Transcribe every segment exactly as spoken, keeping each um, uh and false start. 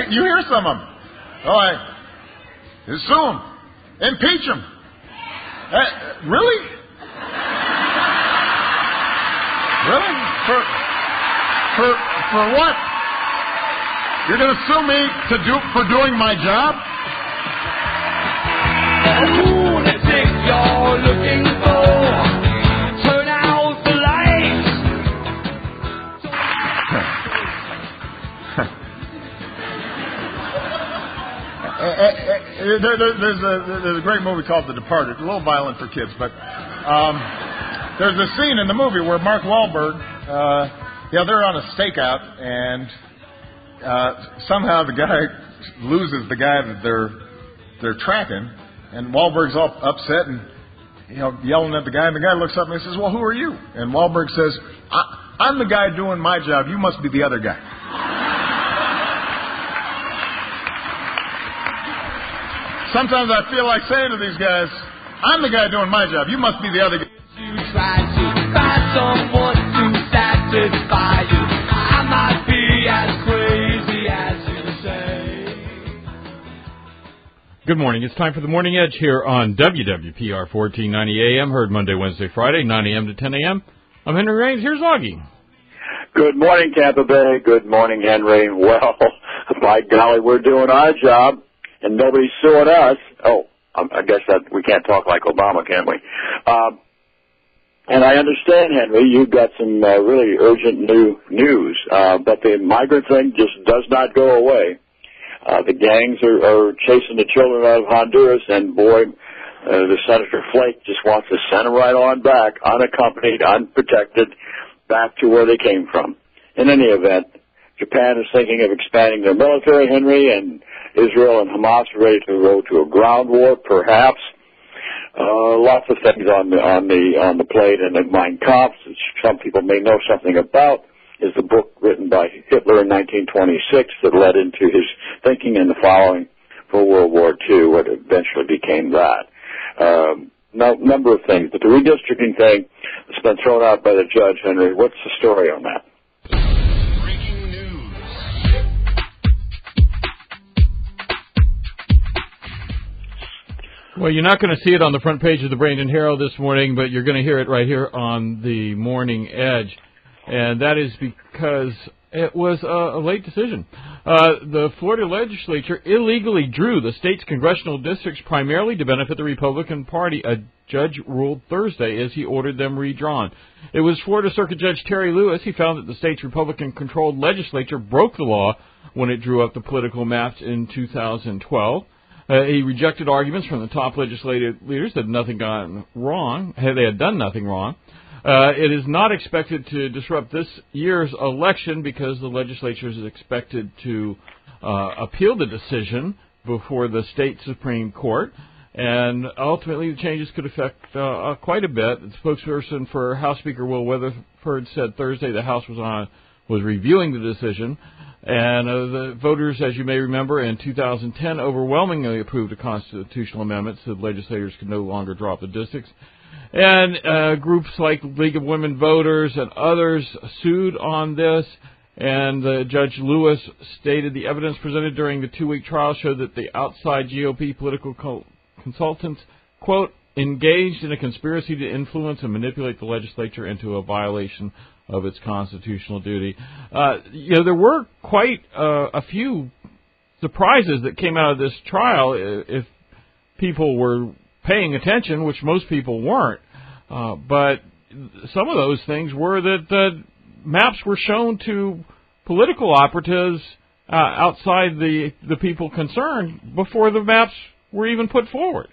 hear, you hear some of them. Oh, I sue him. Impeach him. Uh, really? Really? For, for, for what? You're going to sue me to do, for doing my job? Lunatic you're looking for. Turn out the lights. uh, uh, uh, there, there, there's, a, there's a great movie called The Departed. A little violent for kids, but um, there's a scene in the movie where Mark Wahlberg, uh, yeah, they're on a stakeout, and uh, somehow the guy loses the guy that they're they're tracking. And Wahlberg's all upset and, you know, yelling at the guy. And the guy looks up and he says, well, who are you? And Wahlberg says, I, I'm the guy doing my job. You must be the other guy. Sometimes I feel like saying to these guys, I'm the guy doing my job. You must be the other guy. You try to find someone to satisfy you. I might be as crazy as you say. Good morning. It's time for the Morning Edge here on W W P R fourteen ninety A M, heard Monday, Wednesday, Friday, nine a.m. to ten a.m. I'm Henry Raines. Here's Augie. Good morning, Tampa Bay. Good morning, Henry. Well, by golly, we're doing our job, and nobody's suing us. Oh, I guess that we can't talk like Obama, can we? Um, and I understand, Henry, you've got some uh, really urgent new news, uh, but the migrant thing just does not go away. Uh, the gangs are, are chasing the children out of Honduras, and boy, uh, the Senator Flake just wants to send them right on back, unaccompanied, unprotected, back to where they came from. In any event, Japan is thinking of expanding their military, Henry, and Israel and Hamas are ready to go to a ground war, perhaps. Uh, lots of things on the on the on the plate, and in Mein Kampf, which some people may know something about, is the book written by Hitler in nineteen twenty-six that led into his thinking and the following for World War Two, what eventually became that. Um, no, number of things, but the redistricting thing has been thrown out by the judge, Henry. What's the story on that? Breaking news. Well, you're not going to see it on the front page of the Bradenton Herald this morning, but you're going to hear it right here on the Morning Edge. And that is because it was a, a late decision. Uh, the Florida legislature illegally drew the state's congressional districts primarily to benefit the Republican Party. A judge ruled Thursday as he ordered them redrawn. It was Florida Circuit Judge Terry Lewis. He found that the state's Republican-controlled legislature broke the law when it drew up the political maps in two thousand twelve. Uh, he rejected arguments from the top legislative leaders that nothing gone wrong. They had done nothing wrong. Uh, it is not expected to disrupt this year's election because the legislature is expected to uh, appeal the decision before the state Supreme Court. And ultimately, the changes could affect uh, uh, quite a bit. The spokesperson for House Speaker Will Weatherford said Thursday the House was on was reviewing the decision. And uh, the voters, as you may remember, in two thousand ten overwhelmingly approved a constitutional amendment so that legislators could no longer drop the districts. And uh, groups like League of Women Voters and others sued on this. And uh, Judge Lewis stated the evidence presented during the two-week trial showed that the outside G O P political co- consultants, quote, engaged in a conspiracy to influence and manipulate the legislature into a violation of its constitutional duty. Uh, you know, there were quite uh, a few surprises that came out of this trial if people were paying attention, which most people weren't. Uh, but some of those things were that the maps were shown to political operatives uh, outside the, the people concerned before the maps were even put forward.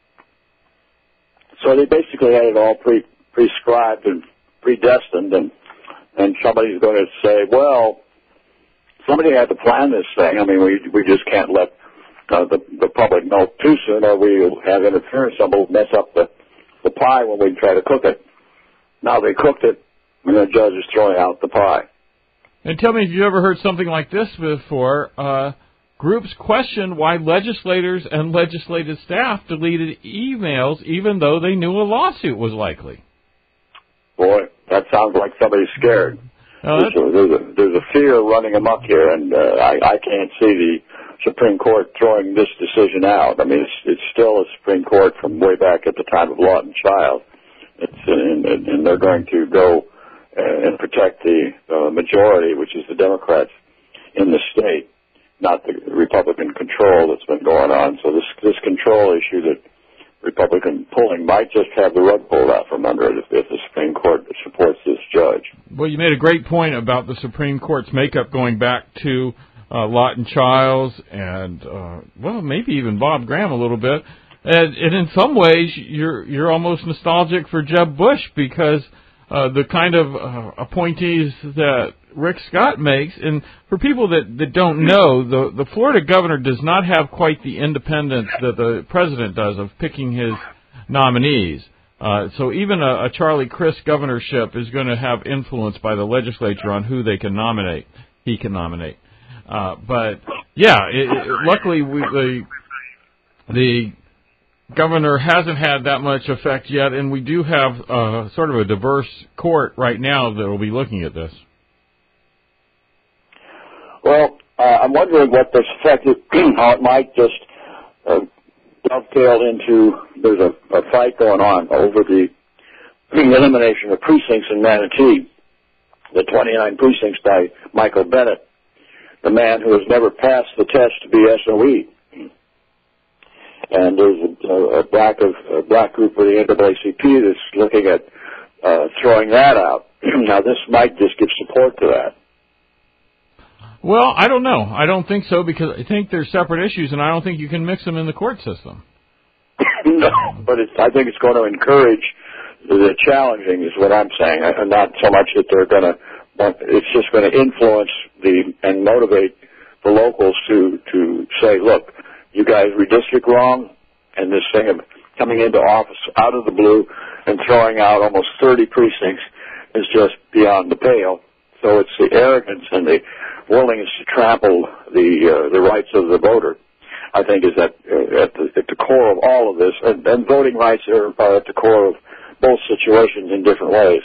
So they basically had it all pre prescribed and predestined, and and somebody's going to say, well, somebody had to plan this thing. I mean, we we just can't let uh, the the public know too soon, or we have interference. Somebody will mess up the the pie when we try to cook it. Now they cooked it, and the judge is throwing out the pie. And tell me if you've ever heard something like this before. Uh, groups questioned why legislators and legislative staff deleted emails even though they knew a lawsuit was likely. Boy, that sounds like somebody's scared. Oh, there's, a, there's, a, there's a fear running amok here, and uh, I, I can't see the Supreme Court throwing this decision out. I mean, it's, it's still a Supreme Court from way back at the time of Lawton Child. It's, and, and they're going to go uh, and protect the uh, majority, which is the Democrats in the state, not the Republican control that's been going on. So this this control issue that Republican pulling might just have the rug pulled out from under it if, if the Supreme Court supports this judge. Well, you made a great point about the Supreme Court's makeup going back to uh, Lawton Chiles and, uh, well, maybe even Bob Graham a little bit. And, and in some ways, you're you're almost nostalgic for Jeb Bush because uh, the kind of uh, appointees that Rick Scott makes, and for people that, that don't know, the, the Florida governor does not have quite the independence that the president does of picking his nominees. Uh, so even a, a Charlie Crist governorship is going to have influence by the legislature on who they can nominate, he can nominate. Uh, but, yeah, it, it, luckily we, the the governor hasn't had that much effect yet, and we do have uh, sort of a diverse court right now that will be looking at this. Well, uh, I'm wondering what this effect is, how it might just uh, dovetail into, there's a, a fight going on over the elimination of precincts in Manatee, the twenty-nine precincts by Michael Bennett, the man who has never passed the test to be S O E. And there's a, a, black, of, a black group of the N double A C P that's looking at uh, throwing that out. Now, this might just give support to that. Well, I don't know. I don't think so because I think they're separate issues, and I don't think you can mix them in the court system. No, but it's, I think it's going to encourage the challenging is what I'm saying, and not so much that they're going to, it's just going to influence the and motivate the locals to, to say, look, you guys redistrict wrong, and this thing of coming into office out of the blue and throwing out almost thirty precincts is just beyond the pale. So it's the arrogance and the willingness to trample the uh, the rights of the voter, I think, is at, uh, at, the, at the core of all of this. And, and voting rights are, are at the core of both situations in different ways.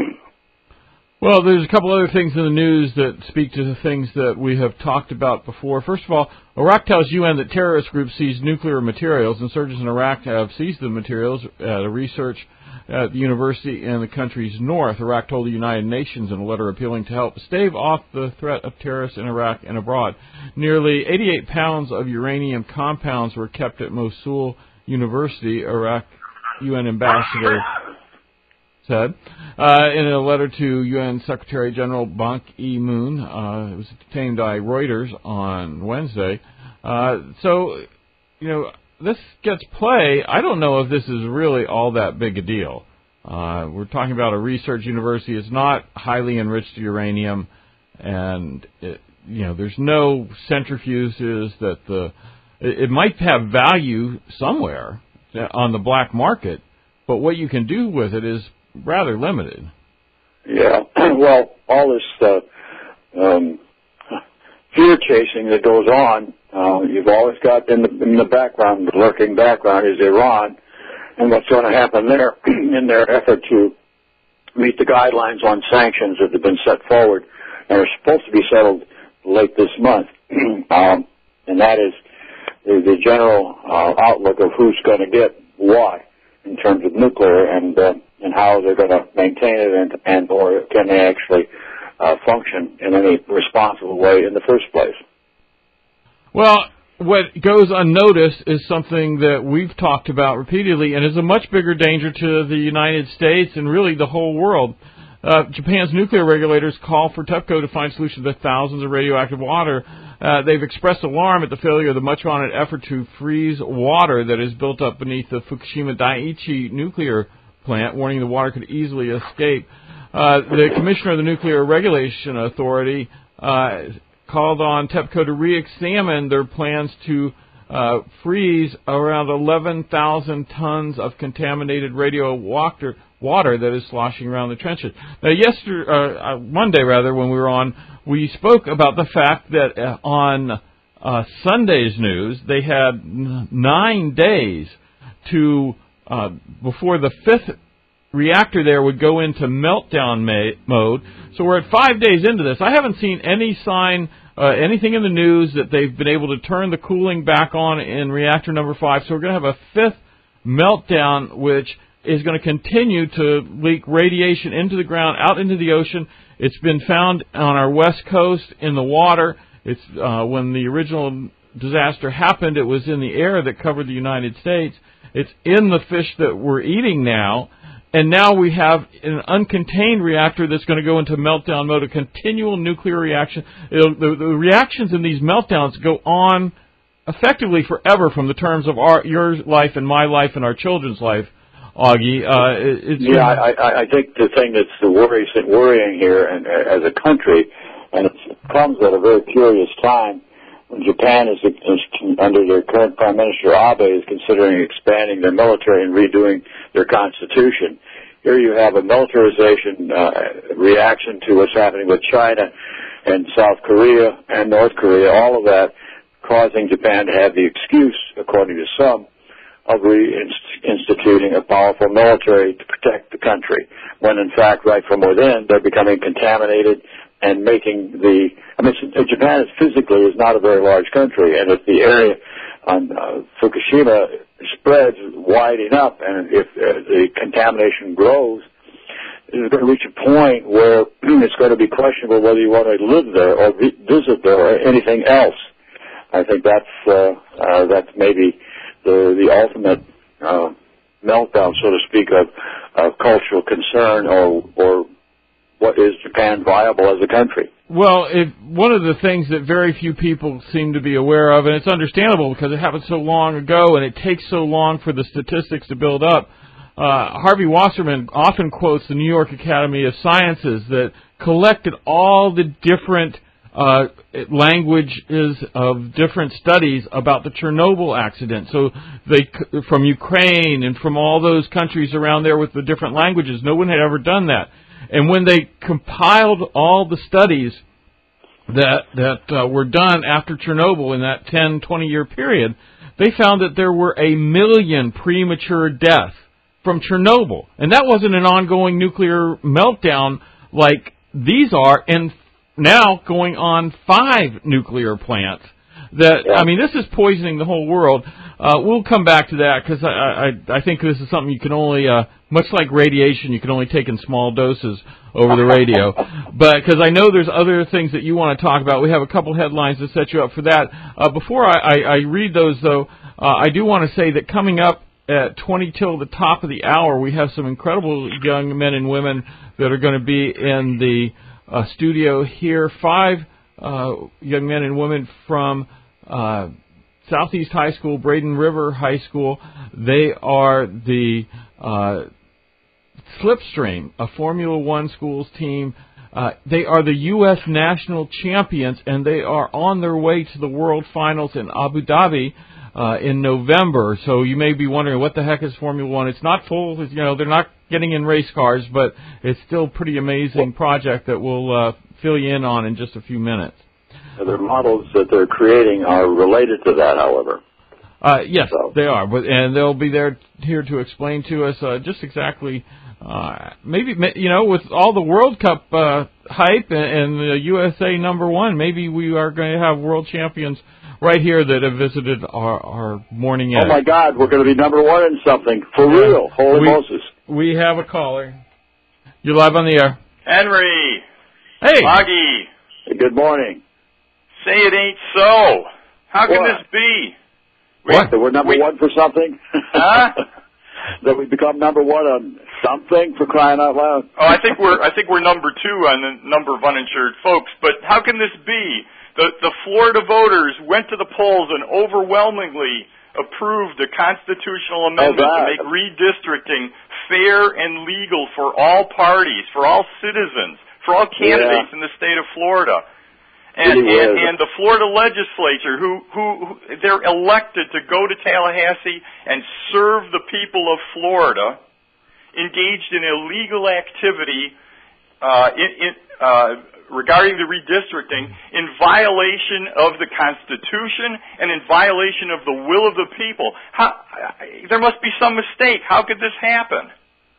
Well, there's a couple other things in the news that speak to the things that we have talked about before. First of all, Iraq tells U N that terrorist groups seized nuclear materials. Insurgents in Iraq have seized the materials at a research at the university in the country's north. Iraq told the United Nations in a letter appealing to help stave off the threat of terrorists in Iraq and abroad. Nearly eighty-eight pounds of uranium compounds were kept at Mosul University, Iraq U N ambassador said. Uh, in a letter to U N Secretary General Ban Ki-moon, uh, it was detained by Reuters on Wednesday. Uh, so, you know, this gets play. I don't know if this is really all that big a deal. Uh, we're talking about a research university. It's not highly enriched uranium, and it, you know, there's no centrifuges that the. It, it might have value somewhere on the black market, but what you can do with it is rather limited. Yeah. Well, all this uh, um, fear chasing that goes on. Uh, you've always got in the, in the background, the lurking background is Iran and what's going to happen there in their effort to meet the guidelines on sanctions that have been set forward and are supposed to be settled late this month. um, and that is the, the general uh, outlook of who's going to get what in terms of nuclear and uh, and how they're going to maintain it and, and or can they actually uh, function in any responsible way in the first place. Well, what goes unnoticed is something that we've talked about repeatedly and is a much bigger danger to the United States and really the whole world. Uh, Japan's nuclear regulators call for TEPCO to find solutions to thousands of radioactive water. Uh, they've expressed alarm at the failure of the much-wanted effort to freeze water that is built up beneath the Fukushima Daiichi nuclear plant, warning the water could easily escape. Uh, the commissioner of the Nuclear Regulation Authority uh, called on TEPCO to re-examine their plans to uh, freeze around eleven thousand tons of contaminated radioactive water that is sloshing around the trenches. Now, yesterday, uh, Monday rather, when we were on, we spoke about the fact that uh, on uh, Sunday's news, they had n- nine days to uh, before the fifth reactor there would go into meltdown ma- mode. So we're at five days into this. I haven't seen any sign, uh, anything in the news that they've been able to turn the cooling back on in reactor number five. So we're going to have a fifth meltdown, which is going to continue to leak radiation into the ground, out into the ocean. It's been found on our west coast in the water. It's uh, when the original disaster happened, it was in the air that covered the United States. It's in the fish that we're eating now. And now we have an uncontained reactor that's going to go into meltdown mode, a continual nuclear reaction. It'll, the, the reactions in these meltdowns go on effectively forever from the terms of our, your life and my life and our children's life, Augie. Uh, it, it's yeah, I, I, I think the thing that's the worrying, worrying here and, uh, as a country, and it comes at a very curious time, when Japan is, is under their current Prime Minister Abe is considering expanding their military and redoing their constitution. Here you have a militarization uh, reaction to what's happening with China and South Korea and North Korea, all of that causing Japan to have the excuse, according to some, of reinstituting a powerful military to protect the country, when in fact right from within they're becoming contaminated and making the, I mean, Japan is physically is not a very large country, and if the area on uh, Fukushima spreads wide enough, and if uh, the contamination grows, it's going to reach a point where it's going to be questionable whether you want to live there or vi- visit there or anything else. I think that's uh, uh, that's maybe the the ultimate uh, meltdown, so to speak, of, of cultural concern, or or what is Japan viable as a country? Well, it, one of the things that very few people seem to be aware of, and it's understandable because it happened so long ago and it takes so long for the statistics to build up, uh, Harvey Wasserman often quotes the New York Academy of Sciences that collected all the different uh, languages of different studies about the Chernobyl accident. So they, from Ukraine and from all those countries around there with the different languages, no one had ever done that. And when they compiled all the studies that that uh, were done after Chernobyl in that ten, twenty-year period, they found that there were a million premature deaths from Chernobyl. And that wasn't an ongoing nuclear meltdown like these are, and now going on five nuclear plants. That I mean, this is poisoning the whole world. Uh, we'll come back to that because I, I I think this is something you can only, uh, much like radiation, you can only take in small doses over the radio. But because I know there's other things that you want to talk about, we have a couple headlines to set you up for that. Uh, before I, I, I read those, though, uh, I do want to say that coming up at twenty till the top of the hour, we have some incredible young men and women that are going to be in the uh, studio here. Five uh, young men and women from Uh, Southeast High School, Braden River High School. They are the uh, Slipstream, a Formula One schools team. Uh, they are the U S national champions, and they are on their way to the World Finals in Abu Dhabi uh, in November. So you may be wondering, what the heck is Formula One? It's not full, you know, they're not getting in race cars, but it's still a pretty amazing project that we'll uh, fill you in on in just a few minutes. The models that they're creating are related to that, however. Uh, yes, so. they are, but and they'll be there here to explain to us uh, just exactly, uh, maybe, you know, with all the World Cup uh, hype and, and the U S A number one, maybe we are going to have world champions right here that have visited our, our morning edge. Oh, my God, we're going to be number one in something. For yeah. real. Holy we, Moses. We have a caller. You're live on the air. Henry. Hey. Augie. Hey, good morning. Say it ain't so. How can what? this be? We, what? That we're number we, one for something? Huh? That we become number one on something, for crying out loud? Oh, I think we're I think we're number two on the number of uninsured folks. But how can this be? The the Florida voters went to the polls and overwhelmingly approved a constitutional amendment oh, to make redistricting fair and legal for all parties, for all citizens, for all candidates yeah. in the state of Florida. And, and and the Florida legislature, who, who who they're elected to go to Tallahassee and serve the people of Florida, engaged in illegal activity uh, in, in, uh, regarding the redistricting in violation of the Constitution and in violation of the will of the people. How, there must be some mistake. How could this happen?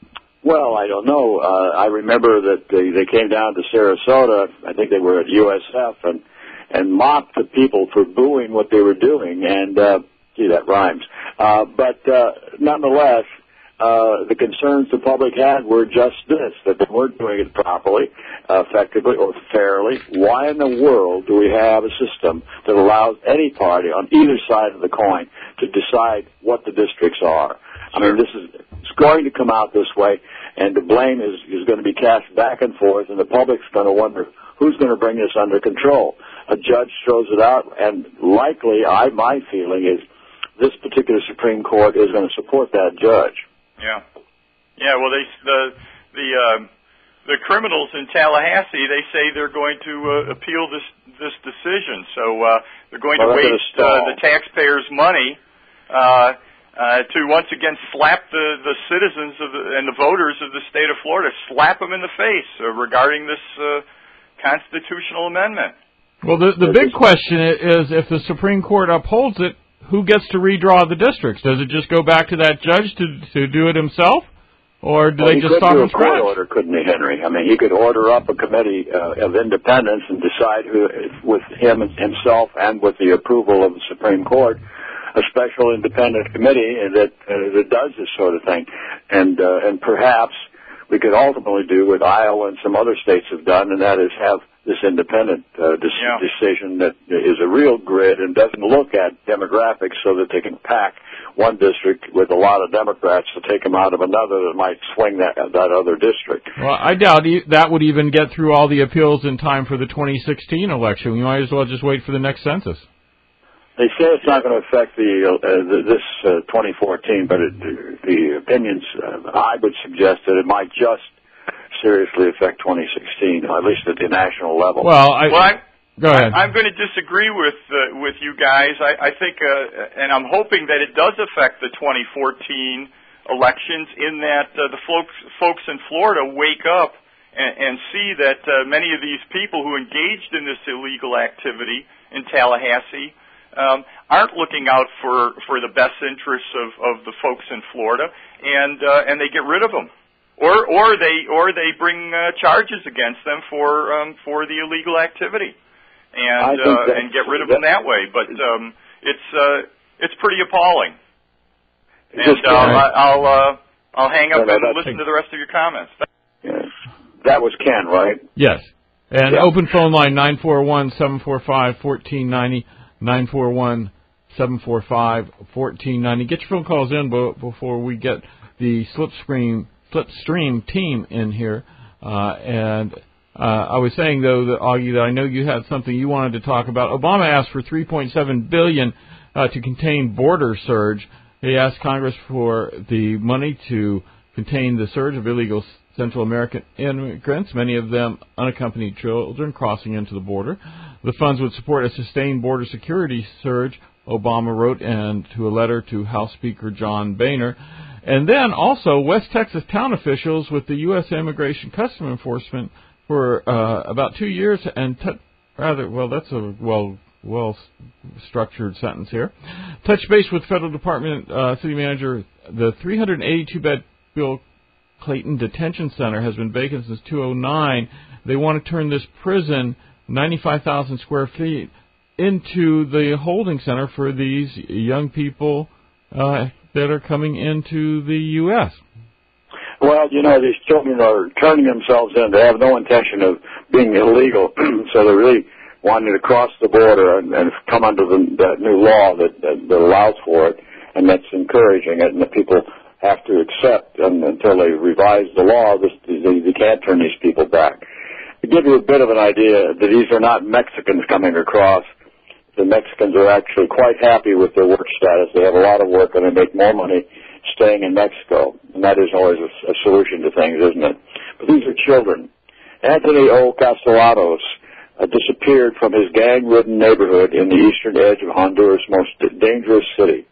Well, I don't know. Uh, I remember that they, they came down to Sarasota. I think they were at U S F and and mocked the people for booing what they were doing. And uh, gee, that rhymes. Uh, but uh, nonetheless, uh, the concerns the public had were just this: that they weren't doing it properly, uh, effectively, or fairly. Why in the world do we have a system that allows any party on either side of the coin to decide what the districts are? I mean, this is it's going to come out this way, and the blame is, is going to be cast back and forth, and the public's going to wonder who's going to bring this under control. A judge throws it out, and likely, I my feeling is this particular Supreme Court is going to support that judge. Yeah, yeah. Well, they the the uh, the criminals in Tallahassee, they say they're going to uh, appeal this this decision. So uh, they're going well, to waste uh, the taxpayers' money. Uh, Uh, to once again slap the, the citizens of the, and the voters of the state of Florida, slap them in the face uh, regarding this uh, constitutional amendment. Well, the the big question is, if the Supreme Court upholds it, who gets to redraw the districts? Does it just go back to that judge to to do it himself, or do well, they just start from scratch? He could do a court order, couldn't he, Henry? I mean, he could order up a committee uh, of independence and decide who, with him himself and with the approval of the Supreme Court, a special independent committee that uh, that does this sort of thing, and uh, and perhaps we could ultimately do what Iowa and some other states have done, and that is have this independent uh, dis- yeah. decision that is a real grid and doesn't look at demographics so that they can pack one district with a lot of Democrats to take them out of another that might swing that that other district. Well, I doubt that would even get through all the appeals in time for the twenty sixteen election. We might as well just wait for the next census. They say it's not going to affect the, uh, the this uh, twenty fourteen, but it, the opinions, uh, I would suggest that it might just seriously affect twenty sixteen, at least at the national level. Well, I, well, I go ahead. I, I'm going to disagree with uh, with you guys. I, I think, uh, and I'm hoping that it does affect the twenty fourteen elections, in that uh, the folks folks in Florida wake up and, and see that uh, many of these people who engaged in this illegal activity in Tallahassee Um, aren't looking out for, for the best interests of, of the folks in Florida, and uh, and they get rid of them, or or they or they bring uh, charges against them for um, for the illegal activity, and uh, and get rid of them that way. But um, it's uh, it's pretty appalling. And uh, I'll uh, I'll hang up and listen to the rest of your comments. Yeah. That was Ken, right? Yes. And yeah. Open phone line nine four one, seven four five, one four nine zero. nine four one, seven four five, one four nine zero. Get your phone calls in before we get the Slipstream, Slipstream team in here. Uh, and uh, I was saying, though, that, Augie, that I know you had something you wanted to talk about. Obama asked for three point seven billion dollars uh, to contain border surge. He asked Congress for the money to contain the surge of illegal Central American immigrants, many of them unaccompanied children crossing into the border. The funds would support a sustained border security surge, Obama wrote and to a letter to House Speaker John Boehner. And then also West Texas town officials with the U S Immigration Customs Enforcement for uh, about two years and t- rather, well, that's a well well structured sentence here. Touch base with Federal Department uh, City Manager. The three hundred eighty-two bed Bill Clayton Detention Center has been vacant since two thousand nine. They want to turn this prison, ninety-five thousand square feet, into the holding center for these young people uh, that are coming into the U S Well, you know, these children are turning themselves in. They have no intention of being illegal, so they're really wanting to cross the border and, and come under the, that new law that, that, that allows for it, and that's encouraging it, and the people have to accept, and until they revise the law, this, they, they can't turn these people back. To give you a bit of an idea, that these are not Mexicans coming across. The Mexicans are actually quite happy with their work status. They have a lot of work, and they make more money staying in Mexico, and that is always a, a solution to things, isn't it? But these are children. Anthony O. Castellanos uh, disappeared from his gang-ridden neighborhood in the eastern edge of Honduras' most dangerous city,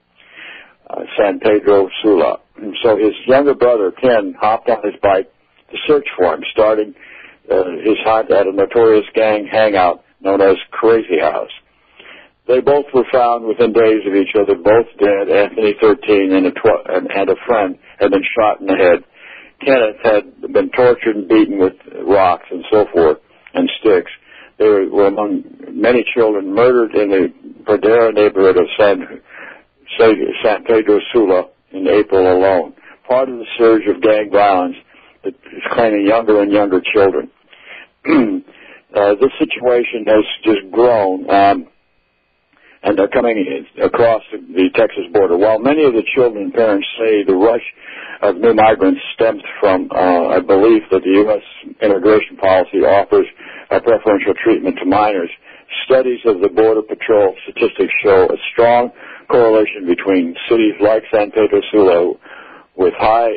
uh, San Pedro Sula. And so his younger brother, Ken, hopped on his bike to search for him, starting uh, his hunt at a notorious gang hangout known as Crazy House. They both were found within days of each other, both dead. Anthony, thirteen, and a, tw- and, and a friend had been shot in the head. Kenneth had been tortured and beaten with rocks and so forth and sticks. They were, were among many children murdered in the Pradera neighborhood of San, San Pedro Sula in April alone. Part of the surge of gang violence that is claiming younger and younger children. uh, this situation has just grown, um, and they're coming across the, the Texas border. While many of the children and parents say the rush of new migrants stems from uh, a belief that the U S immigration policy offers a preferential treatment to minors, studies of the Border Patrol statistics show a strong correlation between cities like San Pedro Sula with high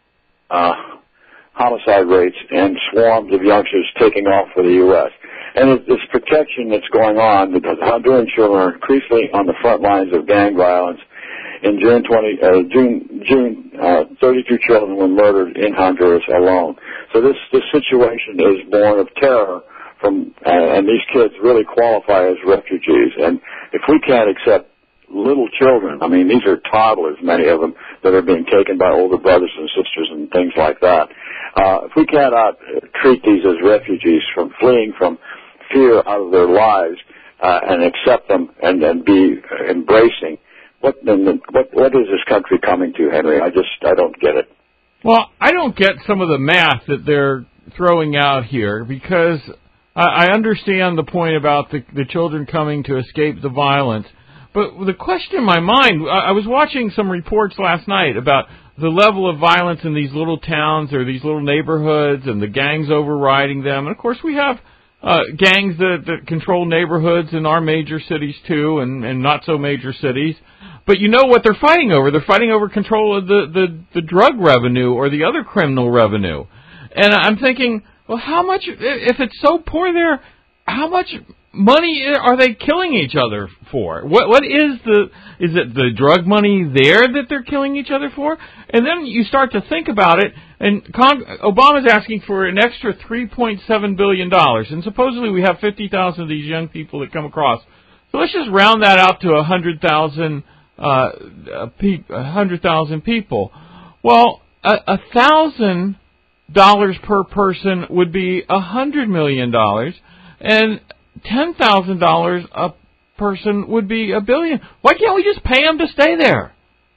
uh, homicide rates and swarms of youngsters taking off for the U S And this protection that's going on, because Honduran children are increasingly on the front lines of gang violence. In June twenty, uh, June, June, uh, thirty-two children were murdered in Honduras alone. So this this situation is born of terror from, uh, and these kids really qualify as refugees. And if we can't accept little children, I mean, these are toddlers, many of them, that are being taken by older brothers and sisters and things like that. Uh, if we cannot treat these as refugees from fleeing from fear out of their lives uh, and accept them and, and be embracing, what, then, what what is this country coming to, Henry? I just I don't get it. Well, I don't get some of the math that they're throwing out here, because I, I understand the point about the, the children coming to escape the violence. But the question in my mind, I, I was watching some reports last night about the level of violence in these little towns or these little neighborhoods and the gangs overriding them. And, of course, we have uh, gangs that, that control neighborhoods in our major cities, too, and, and not-so-major cities. But you know what they're fighting over. They're fighting over control of the, the, the drug revenue or the other criminal revenue. And I'm thinking, well, how much, if it's so poor there, how much money are they killing each other for? What What is the, is it the drug money there that they're killing each other for? And then you start to think about it, and Cong- Obama's asking for an extra three point seven billion dollars, and supposedly we have fifty thousand of these young people that come across. So let's just round that out to one hundred thousand uh, pe- one hundred thousand people. Well, a thousand dollars per person would be one hundred million dollars, and ten thousand dollars a person would be a billion. Why can't we just pay them to stay there?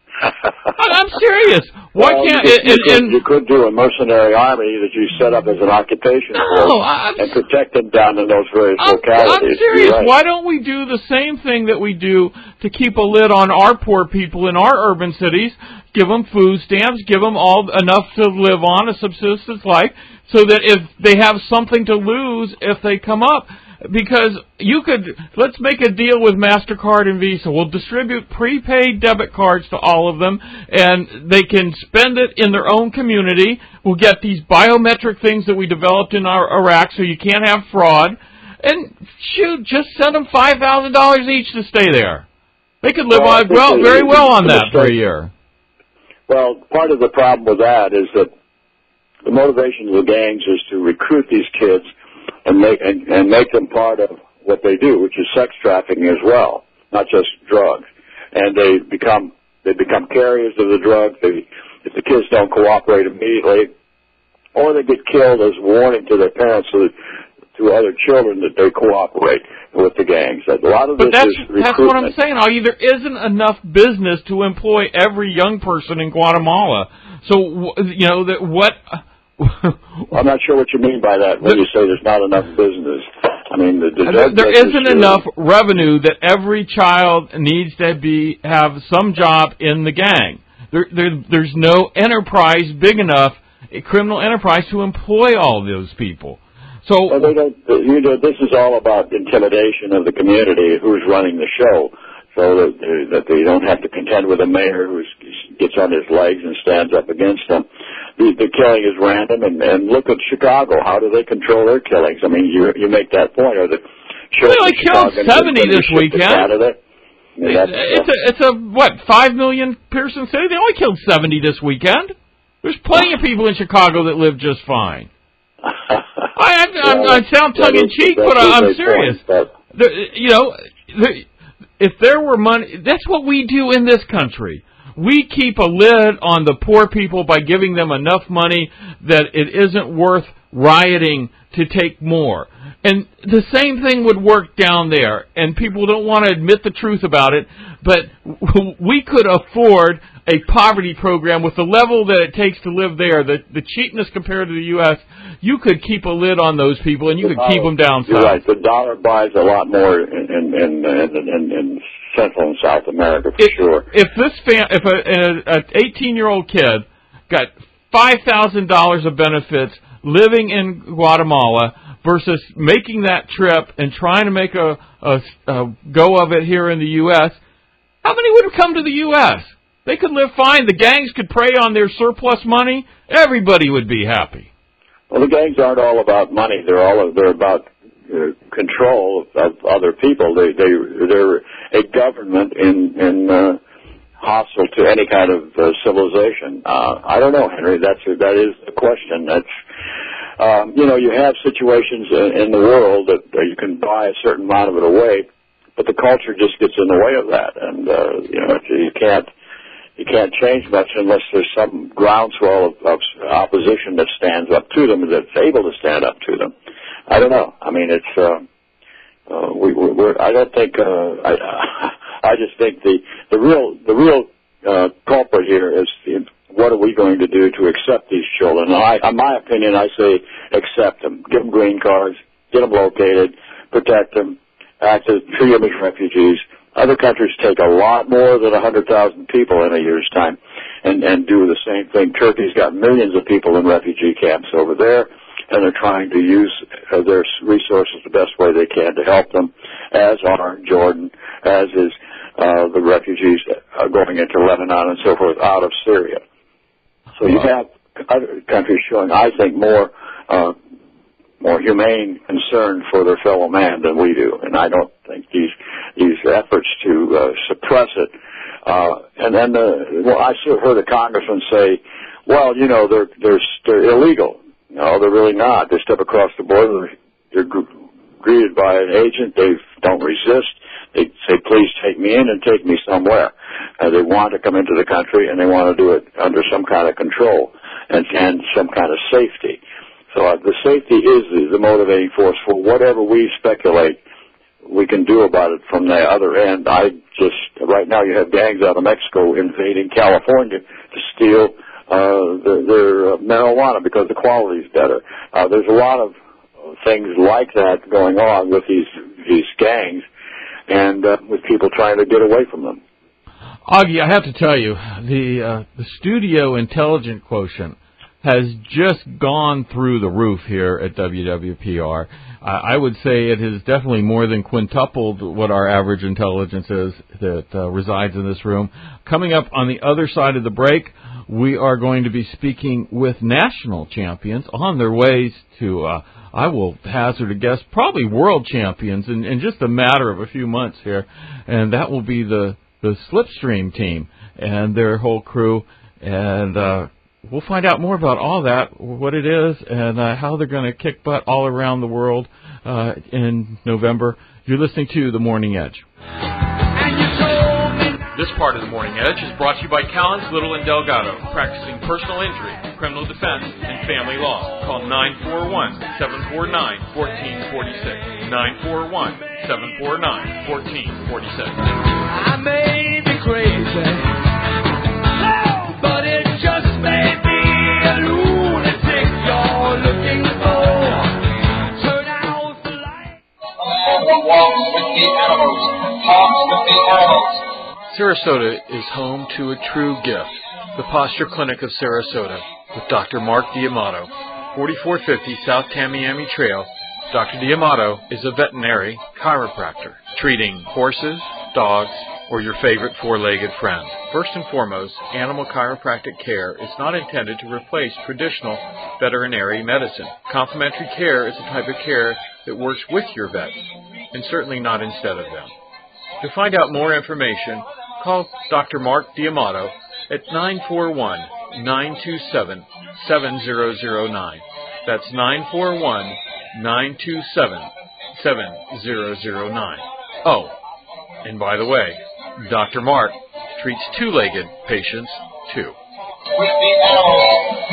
I'm serious. Why well, can't you, it, you, it, could, you could do a mercenary army that you set up as an occupation no, force I'm, and protect them down in those various I'm, localities. I'm serious. Right. Why don't we do the same thing that we do to keep a lid on our poor people in our urban cities? Give them food stamps, give them all enough to live on, a subsistence life, so that if they have something to lose if they come up. Because you could, let's make a deal with MasterCard and Visa. We'll distribute prepaid debit cards to all of them, and they can spend it in their own community. We'll get these biometric things that we developed in our Iraq so you can't have fraud. And shoot, just send them five thousand dollars each to stay there. They could live well, on well, very well on that for a year. Well, part of the problem with that is that the motivation of the gangs is to recruit these kids and make and, and make them part of what they do, which is sex trafficking as well, not just drugs. And they become they become carriers of the drugs. They, if the kids don't cooperate immediately, or they get killed as warning to their parents, so that, to other children, that they cooperate with the gangs. A lot of but this that's, is recruitment. That's what I'm saying. Augie, there isn't enough business to employ every young person in Guatemala. So you know that what. I'm not sure what you mean by that when the, you say there's not enough business. I mean, the, the there, there isn't enough revenue that every child needs to be have some job in the gang. There, there, there's no enterprise big enough, a criminal enterprise, to employ all those people. So well, they don't, you know, this is all about intimidation of the community, who's running the show, so that, that they don't have to contend with a mayor who gets on his legs and stands up against them. The, the killing is random, and, and look at Chicago. How do they control their killings? I mean, you you make that point. Or the they only killed seventy this weekend. I mean, it's, it's a it's a what five million person city. They only killed seventy this weekend. There's plenty of people in Chicago that live just fine. I, I, well, I sound tongue in cheek, but I'm serious. Point, but... The, you know, the, if there were money, that's what we do in this country. We keep a lid on the poor people by giving them enough money that it isn't worth rioting to take more. And the same thing would work down there, and people don't want to admit the truth about it, but we could afford a poverty program with the level that it takes to live there, the, the cheapness compared to the U S You could keep a lid on those people, and you the could dollar, keep them down You're south. right. The dollar buys a lot more in in, in, in, in, in Central and South America, for if, sure. If this fam- if a, an eighteen-year-old kid got five thousand dollars of benefits living in Guatemala versus making that trip and trying to make a, a, a go of it here in the U S, how many would have come to the U S? They could live fine. The gangs could prey on their surplus money. Everybody would be happy. Well, the gangs aren't all about money. They're all they're about uh, control of, of other people. They they they're a government in in uh, hostile to any kind of uh, civilization. Uh, I don't know, Henry. That's that is the question. That's um, you know, you have situations in, in the world that uh, you can buy a certain amount of it away, but the culture just gets in the way of that, and uh, you know you can't. You can't change much unless there's some groundswell of, of opposition that stands up to them, that's able to stand up to them. I don't know. I mean, it's. Uh, uh, we, we're. I don't think. Uh, I. I just think the the real the real uh, culprit here is the, what are we going to do to accept these children? And I, in my opinion, I say accept them, give them green cards, get them located, protect them, act as treat them as refugees. Other countries take a lot more than one hundred thousand people in a year's time and, and do the same thing. Turkey's got millions of people in refugee camps over there, and they're trying to use uh, their resources the best way they can to help them, as are Jordan, as is uh, the refugees uh, going into Lebanon and so forth out of Syria. So you have other countries showing, I think, more uh, more humane concern for their fellow man than we do, and I don't think these these efforts to uh, suppress it. Uh, and then, the, well, I heard a congressman say, "Well, you know, they're they're they're illegal." No, they're really not. They step across the border, they're greeted by an agent. They don't resist. They say, "Please take me in and take me somewhere." Uh, they want to come into the country, and they want to do it under some kind of control and and some kind of safety. So uh, the safety is the, the motivating force for whatever we speculate we can do about it from the other end. I just, right now you have gangs out of Mexico invading California to steal uh, the, their uh, marijuana because the quality is better. Uh, there's a lot of things like that going on with these these gangs and uh, with people trying to get away from them. Augie, I have to tell you, the uh, the studio intelligent quotient has just gone through the roof here at W W P R. Uh, I would say it has definitely more than quintupled what our average intelligence is that uh, resides in this room. Coming up on the other side of the break, we are going to be speaking with national champions on their ways to, uh, I will hazard a guess, probably world champions in, in just a matter of a few months here. And that will be the, the Slipstream team and their whole crew. And uh we'll find out more about all that, what it is, and uh, how they're going to kick butt all around the world uh, in November. You're listening to The Morning Edge. This part of The Morning Edge is brought to you by Callens, Little and Delgado, practicing personal injury, criminal defense, and family law. Call nine four one, seven four nine, one four four six, nine four one, seven four nine, one four four six. I may be crazy, but it just may be a lunatic you're looking for. Turn out the light. Walks with the animals, talks with the animals. Sarasota is home to a true gift, the Posture Clinic of Sarasota, with Doctor Mark D'Amato, forty-four fifty South Tamiami Trail. Doctor D'Amato is a veterinary chiropractor, treating horses, dogs, or your favorite four-legged friend. First and foremost, animal chiropractic care is not intended to replace traditional veterinary medicine. Complementary care is a type of care that works with your vet, and certainly not instead of them. To find out more information, call Doctor Mark D'Amato at nine four one, nine two seven, seven zero zero nine. That's nine four one, nine two seven, seven zero zero nine. Oh, and by the way, Doctor Mark treats two-legged patients, too. With the animals.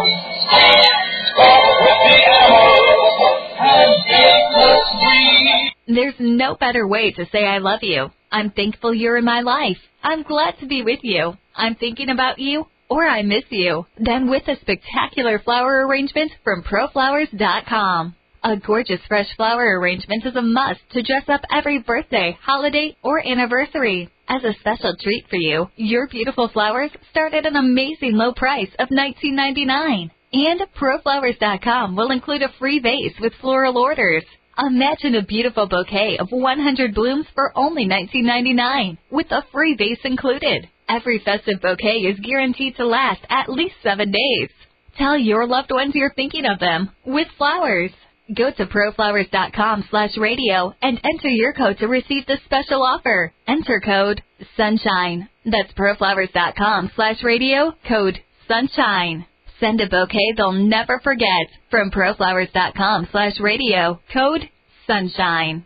With the animals. And make us free. There's no better way to say I love you. I'm thankful you're in my life. I'm glad to be with you. I'm thinking about you, or I miss you. Then with a spectacular flower arrangement from Pro Flowers dot com. A gorgeous fresh flower arrangement is a must to dress up every birthday, holiday, or anniversary. As a special treat for you, your beautiful flowers start at an amazing low price of nineteen ninety-nine dollars. And Pro Flowers dot com will include a free vase with floral orders. Imagine a beautiful bouquet of one hundred blooms for only nineteen ninety-nine dollars, with a free vase included. Every festive bouquet is guaranteed to last at least seven days. Tell your loved ones you're thinking of them with flowers. Go to Pro Flowers dot com slash radio and enter your code to receive this special offer. Enter code SUNSHINE. That's Pro Flowers dot com slash radio, code SUNSHINE. Send a bouquet they'll never forget from Pro Flowers dot com slash radio, code SUNSHINE.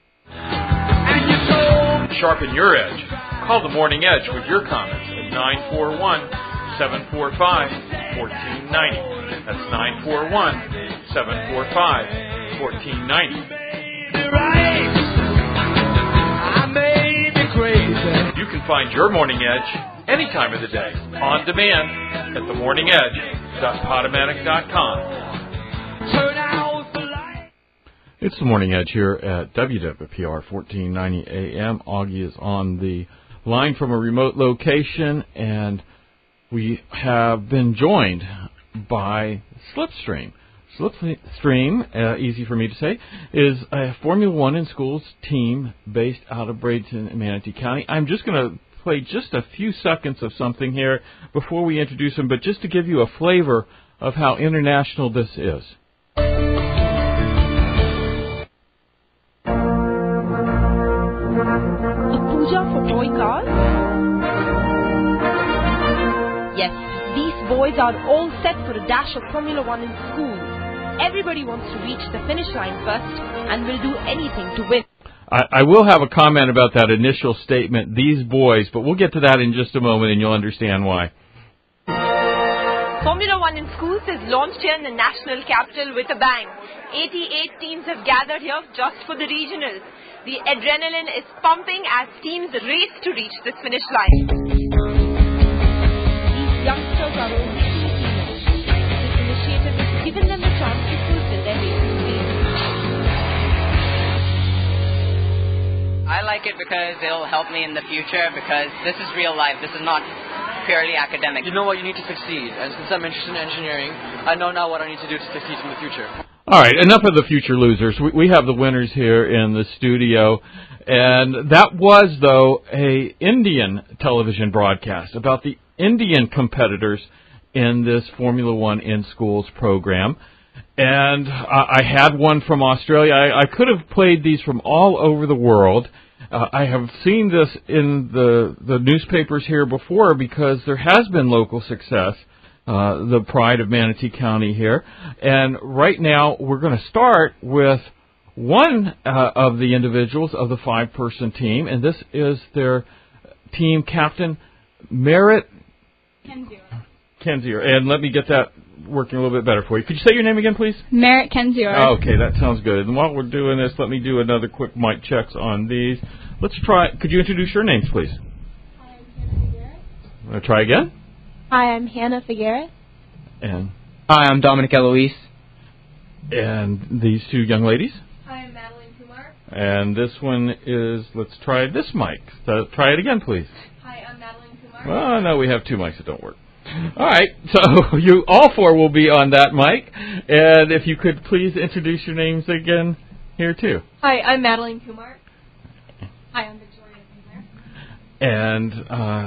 Sharpen your edge. Call the Morning Edge with your comments at nine four one, seven four five, one four nine zero. That's nine four one, seven four five, one four nine zero. You can find your Morning Edge any time of the day, on demand, at the morning edge dot podomatic dot com. Turn out the light. It's the Morning Edge here at W W P R fourteen ninety A M. Augie is on the line from a remote location, and we have been joined by Slipstream. Slipstream, uh, easy for me to say, is a Formula One in Schools team based out of Bradenton and Manatee County. I'm just going to play just a few seconds of something here before we introduce him, but just to give you a flavor of how international this is. A puja for boy cars? Yes, these boys are all set for a dash of Formula One in school. Everybody wants to reach the finish line first and will do anything to win. I, I will have a comment about that initial statement, these boys, but we'll get to that in just a moment and you'll understand why. Formula One in Schools is launched here in the national capital with a bang. eighty-eight teams have gathered here just for the regionals. The adrenaline is pumping as teams race to reach this finish line. These youngsters are only teenagers. This initiative has given them a chance to fulfill their racing dreams. I like it because it'll help me in the future, because this is real life. This is not purely academic. You know what? You need to succeed. And since I'm interested in engineering, I know now what I need to do to succeed in the future. All right, enough of the future losers. We, we have the winners here in the studio. And that was, though, a Indian television broadcast about the Indian competitors in this Formula One in Schools program. And I, I had one from Australia. I, I could have played these from all over the world. Uh, I have seen this in the the newspapers here before because there has been local success, uh, the pride of Manatee County here. And right now we're going to start with one uh, of the individuals of the five-person team, and this is their team captain, Merritt Kenzior. Kenzior. And let me get that working a little bit better for you. Could you say your name again, please? Merritt Kenzior. Oh, okay, that sounds good. And while we're doing this, let me do another quick mic checks on these. Let's try. Could you introduce your names, please? Hi, I'm Hannah Figueres. Want to try again? Hi, I'm Hannah Figueres. And hi, I'm Dominic Eloise. And these two young ladies? Hi, I'm Madeline Kumar. And this one is, let's try this mic. So try it again, please. Hi, I'm Madeline Kumar. Well, no, we have two mics that don't work. All right, so you all four will be on that mic, and if you could please introduce your names again here too. Hi, I'm Madeline Kumar. Hi, I'm Victoria Sinclair. And uh,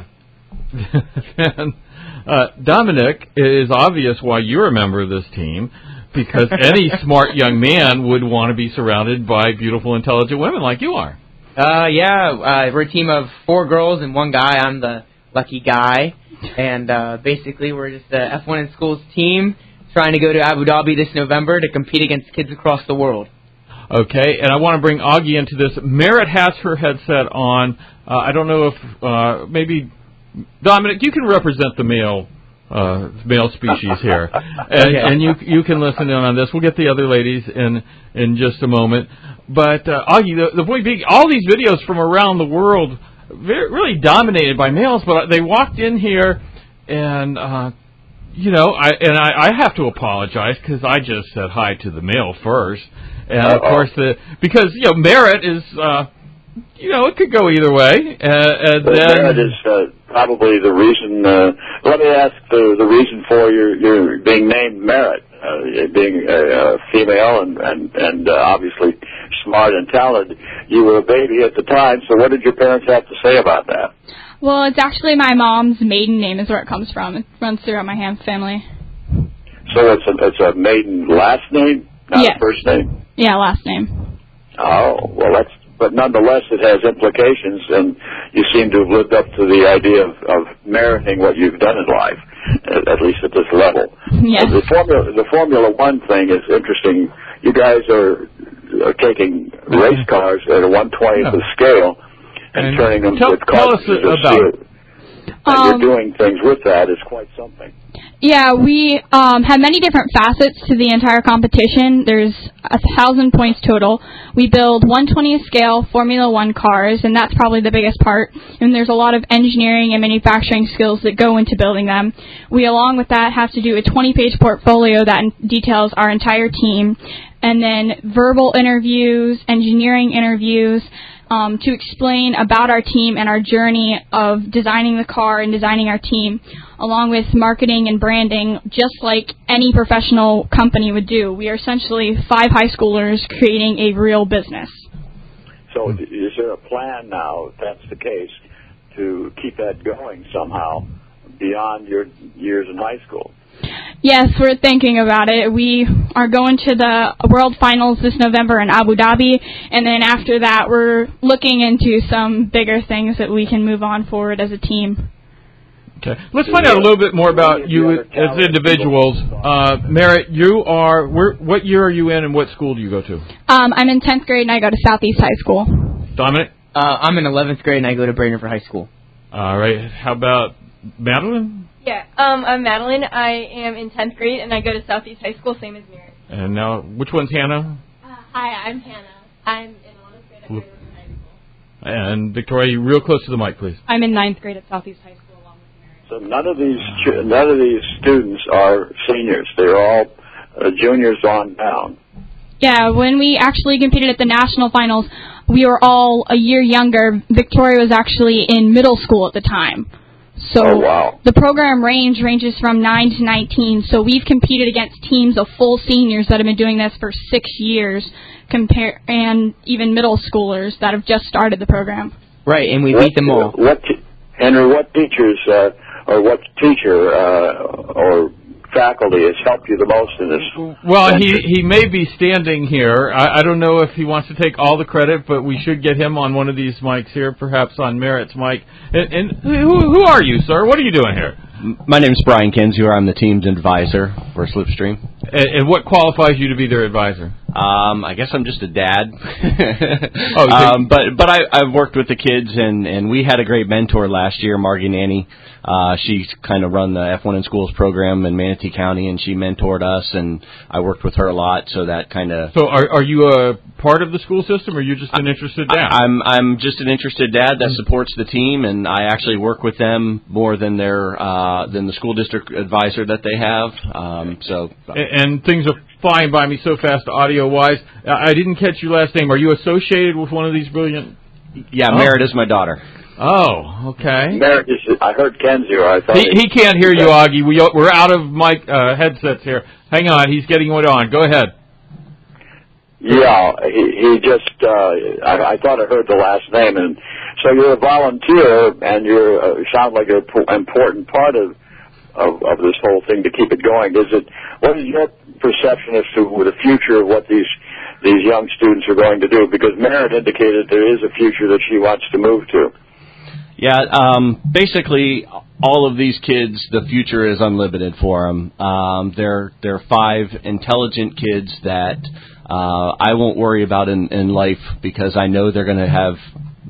and uh, Dominic, it is obvious why you're a member of this team, because any smart young man would want to be surrounded by beautiful, intelligent women like you are. Uh, yeah, uh, we're a team of four girls and one guy. I'm the lucky guy. And uh, basically, we're just a F one in Schools team trying to go to Abu Dhabi this November to compete against kids across the world. Okay, and I want to bring Augie into this. Merritt has her headset on. Uh, I don't know if uh, maybe Dominic, you can represent the male uh, male species here, and, Okay. and you you can listen in on this. We'll get the other ladies in in just a moment. But uh, Augie, the, the point being, all these videos from around the world, very, really dominated by males. But they walked in here, and uh, you know, I and I, I have to apologize because I just said hi to the male first, and of Uh-oh. course the because you know merit is. Uh, You know, it could go either way. Uh, and But then that is uh, probably the reason. Uh, let me ask the the reason for your your being named Merit, uh, being a, a female and and and uh, obviously smart and talented. You were a baby at the time, so what did your parents have to say about that? Well, it's actually my mom's maiden name is where it comes from. It runs throughout my Ham family. So it's a it's a maiden last name, not Yes. a first name. Yeah, last name. Oh, well, that's. But nonetheless, it has implications, and you seem to have lived up to the idea of, of meriting what you've done in life, at, at least at this level. Yes. Uh, the Formula the Formula One thing is interesting. You guys are, are taking race cars at a one twentieth of scale and, And turning them tell- with tell us cartridges of about steel. it. And Um, you're doing things with that is quite something. Yeah, we um, have many different facets to the entire competition. There's a thousand points total. We build one twentieth scale Formula One cars, and that's probably the biggest part. And there's a lot of engineering and manufacturing skills that go into building them. We, along with that, have to do a twenty-page portfolio that in- details our entire team, and then verbal interviews, engineering interviews, Um, to explain about our team and our journey of designing the car and designing our team, along with marketing and branding, just like any professional company would do. We are essentially five high schoolers creating a real business. So is there a plan now, if that's the case, to keep that going somehow beyond your years in high school? Yes, we're thinking about it. We are going to the World Finals this November in Abu Dhabi, and then after that we're looking into some bigger things that we can move on forward as a team. Okay. Let's find out a little bit more about you as individuals. Uh, Merritt, you are, where, what year are you in and what school do you go to? Um, I'm in tenth grade and I go to Southeast High School. Dominic? Uh, I'm in eleventh grade and I go to Brainerd for high school. All right. How about Madeline? Yeah, um, I'm Madeline. I am in tenth grade, and I go to Southeast High School, same as Merritt. And now, which one's Hannah? Uh, hi, I'm Hannah. I'm in eleventh grade at Brainerd High School. And Victoria, you real close to the mic, please. I'm in ninth grade at Southeast High School along with Merritt. So none of these ch- none of these students are seniors. They're all uh, juniors on down. Yeah, when we actually competed at the national finals, we were all a year younger. Victoria was actually in middle school at the time. So oh, wow. The program range ranges from nine to nineteen. So we've competed against teams of full seniors that have been doing this for six years, compare and even middle schoolers that have just started the program. Right, and we what, beat them all. What, Henry? What teachers uh, or what teacher uh, or faculty has helped you the most in this? Well, he he may be standing here. I, I don't know if he wants to take all the credit, but we should get him on one of these mics here, perhaps on Merritt's mic. And, and who who are you, sir? What are you doing here? My name's Brian Kinzier. I'm the team's advisor for Slipstream. And, and what qualifies you to be their advisor? Um, I guess I'm just a dad. oh, um, but but I, I've worked with the kids, and, and we had a great mentor last year, Margie Nanny. Uh, she's kind of run the F one in Schools program in Manatee County, and she mentored us, and I worked with her a lot, so that kind of... So are are you a part of the school system, or are you just an interested dad? I, I'm I'm just an interested dad that supports the team, and I actually work with them more than their uh, than the school district advisor that they have. Um, so and, and things are flying by me so fast, audio-wise. I didn't catch your last name. Are you associated with one of these brilliant... Yeah, oh. Merritt is my daughter. Oh, okay. Merritt is, I heard Kenzie, or I thought... He, he can't hear you, Augie. We, we're out of mic uh, headsets here. Hang on, he's getting it on. Go ahead. Yeah, he, he just, uh, I, I thought I heard the last name. And so you're a volunteer, and you uh, sound like an important part of, of, of this whole thing to keep it going. Is it, what is your perception as to the future of what these these young students are going to do? Because Merritt indicated there is a future that she wants to move to. Yeah, um, basically, all of these kids, the future is unlimited for them. Um, they're they're five intelligent kids that uh, I won't worry about in, in life because I know they're going to have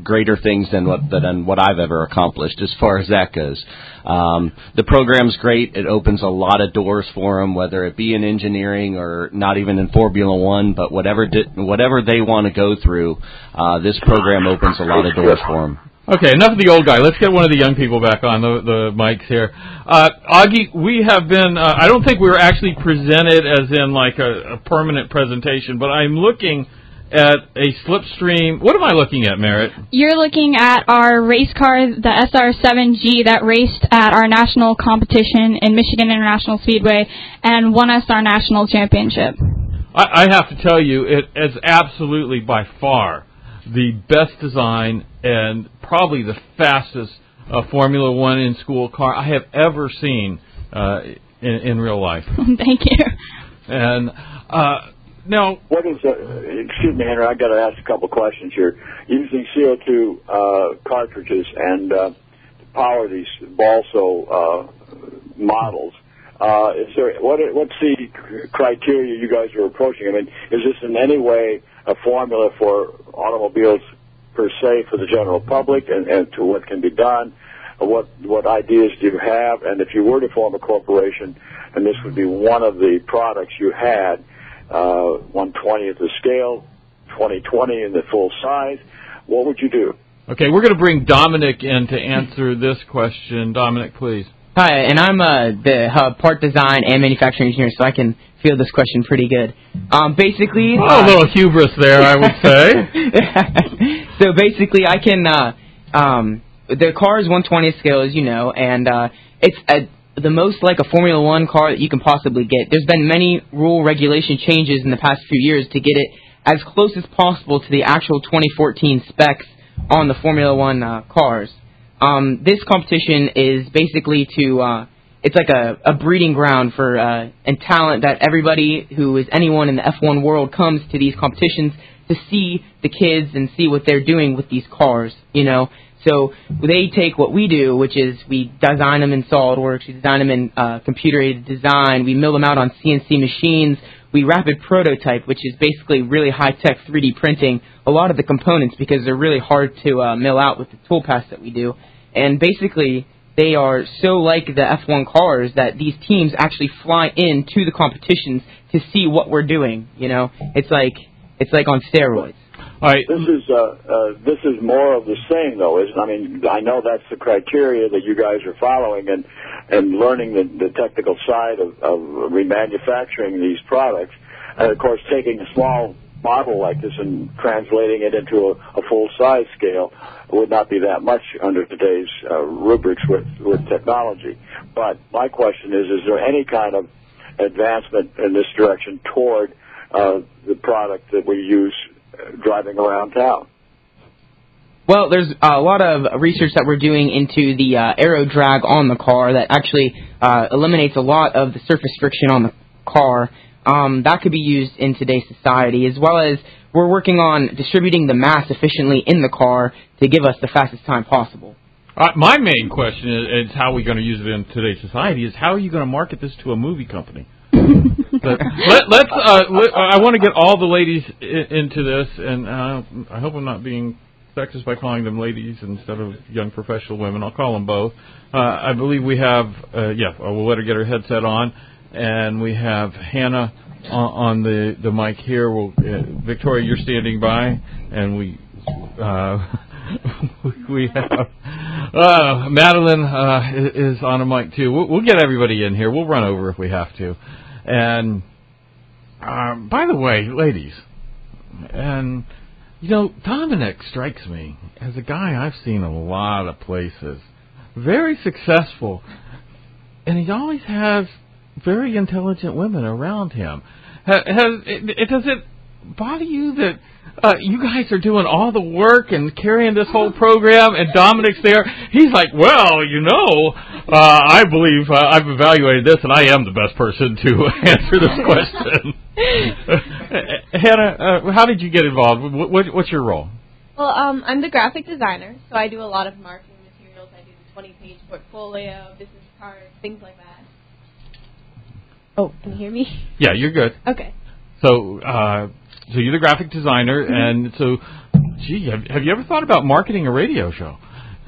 greater things than what than what I've ever accomplished as far as that goes. Um, the program's great. It opens a lot of doors for them, whether it be in engineering or not even in Formula One, but whatever di- whatever they want to go through, uh, this program opens a lot of doors for them. Okay, enough of the old guy. Let's get one of the young people back on the, the mics here. Uh, Augie, we have been, uh, I don't think we were actually presented as in like a, a permanent presentation, but I'm looking at a Slipstream. What am I looking at, Merritt? You're looking at our race car, the S R seven G, that raced at our national competition in Michigan International Speedway and won us our national championship. I, I have to tell you, it is absolutely by far the best design and probably the fastest uh, Formula One in school car I have ever seen uh, in, in real life. Thank you. And uh, now, what is? Uh, excuse me, Henry. I got to ask a couple questions here. Using C O two uh, cartridges and uh, to power these Balso uh, models. Uh, is there what? What's the criteria you guys are approaching? I mean, is this in any way a formula for automobiles per se for the general public, and, and to what can be done? What what ideas do you have? And if you were to form a corporation, and this would be one of the products you had, uh, one twentieth the scale, twenty twenty in the full size, what would you do? Okay, we're going to bring Dominic in to answer this question. Dominic, please. Hi, and I'm uh, the uh, part design and manufacturing engineer, so I can field this question pretty good. Um, basically, oh, uh, a little hubris there, I would say. So basically, I can. Uh, um, the car is one twentieth scale, as you know, and uh, it's a, the most like a Formula One car that you can possibly get. There's been many rule regulation changes in the past few years to get it as close as possible to the actual twenty fourteen specs on the Formula One uh, cars. Um, this competition is basically to, uh, it's like a, a breeding ground for uh, and talent that everybody who is anyone in the F one world comes to these competitions to see the kids and see what they're doing with these cars, you know. So they take what we do, which is we design them in SolidWorks, we design them in uh, computer-aided design, we mill them out on C N C machines, we rapid prototype, which is basically really high-tech three D printing a lot of the components because they're really hard to uh, mill out with the tool pass that we do. And basically, they are so like the F one cars that these teams actually fly into the competitions to see what we're doing. You know, it's like it's like on steroids. All right. This is uh, uh, this is more of the same, though, isn't it? I mean, I know that's the criteria that you guys are following, and and learning the, the technical side of, of remanufacturing these products, and of course taking a small model like this and translating it into a, a full-size scale would not be that much under today's uh, rubrics with, with technology. But my question is, is there any kind of advancement in this direction toward uh, the product that we use uh, driving around town? Well, there's a lot of research that we're doing into the uh, aero drag on the car that actually uh, eliminates a lot of the surface friction on the car. Um, that could be used in today's society, as well as we're working on distributing the mass efficiently in the car to give us the fastest time possible. Uh, my main question is, is how are we going to use it in today's society, is how are you going to market this to a movie company? But let, let's. Uh, let, I want to get all the ladies I- into this, and uh, I hope I'm not being sexist by calling them ladies instead of young professional women. I'll call them both. Uh, I believe we have, uh, yeah, we'll let her get her headset on. And we have Hannah on, on the, the mic here. We'll, uh, Victoria, you're standing by, and we uh, we have uh, Madeline uh, is on a mic too. We'll, we'll get everybody in here. We'll run over if we have to. And uh, by the way, ladies, and you know, Dominic strikes me as a guy I've seen a lot of places, very successful, and he always has very intelligent women around him. Has, has it, it, does it bother you that uh, you guys are doing all the work and carrying this whole program, and Dominic's there? He's like, well, you know, uh, I believe uh, I've evaluated this, and I am the best person to answer this question. Hannah, uh, how did you get involved? What, what, what's your role? Well, um, I'm the graphic designer, so I do a lot of marketing materials. I do the twenty-page portfolio, business cards, things like that. Oh, can you hear me? Yeah, you're good. Okay. So, uh, so you're the graphic designer, mm-hmm. and so gee, have, have you ever thought about marketing a radio show?